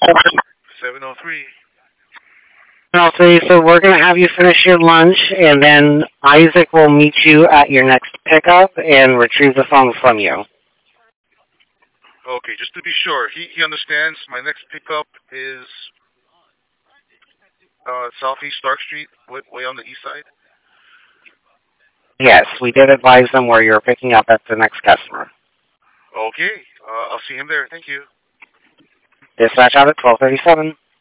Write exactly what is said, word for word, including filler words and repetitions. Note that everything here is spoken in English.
seven oh three. Okay, so we're going to have you finish your lunch, and then Isaac will meet you at your next pickup and retrieve the phone from you. Okay, just to be sure, he, he understands my next pickup is uh, Southeast Stark Street, way, way on the east side. Yes, we did advise them where you're picking up at the next customer. Okay, uh, I'll see him there. Thank you. Dispatch out at twelve thirty-seven.